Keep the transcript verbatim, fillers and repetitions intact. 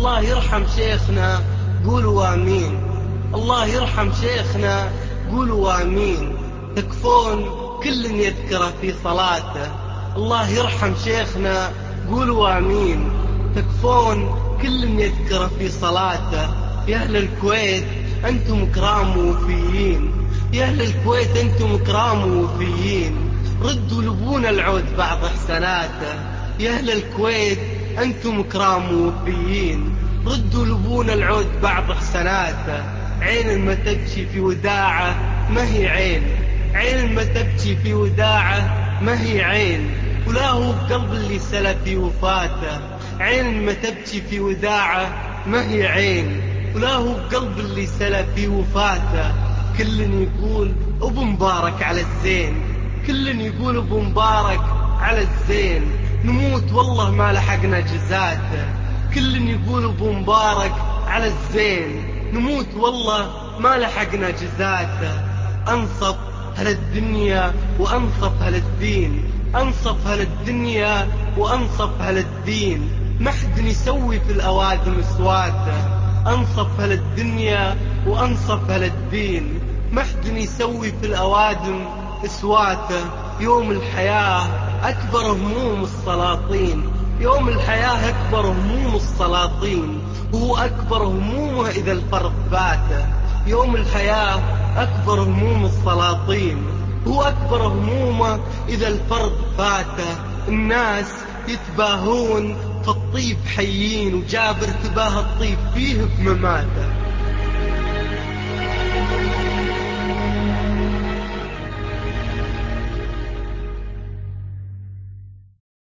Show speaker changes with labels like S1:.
S1: الله يرحم شيخنا قولوا آمين. الله يرحم شيخنا قولوا آمين. تكفون كل يذكره في صلاته. الله يرحم شيخنا قولوا آمين. تكفون كل يذكره في صلاته. يا أهل الكويت أنتم كرام ووفيين. يا أهل الكويت أنتم كرام ووفيين. ردوا لبونا العود بعض إحساناته. يا أهل الكويت أنتم كرام ووفيين. ردوا لبونا العود بعض إحساناته. عين ما تبكي في وداعه ما هي عين. عين ما تبكي في وداعه ما هي عين. ولا هو بقلب اللي سلى في وفاته. عين ما تبكي في وداعه ما هي عين. ولا هو بقلب اللي سلى في وفاته. كل يقول أبو مبارك على الزين. كل يقول أبو مبارك على الزين. نموت والله ما لحقنا جزاته. كل يقول أبو مبارك على الزين. نموت والله ما لحقنا جزاته. أنصف هل الدنيا وأنصف هل الدين. أنصف هل الدنيا وأنصف هل الدين. ما حد يسوي في الأوادم سواته. أنصف هل الدنيا وأنصف هل الدين. ما حد يسوي في الأوادم سواته. يوم الحياة أكبر هموم السلاطين. يوم الحياة أكبر هموم السلاطين. وهو أكبر همومه إذا الفرد فاته. يوم الحياة أكبر هموم السلاطين. هو أكبر همومه إذا الفرد فاته. الناس يتباهون في الطيب حيين وجابر تباهى الطيب فيه بمماته.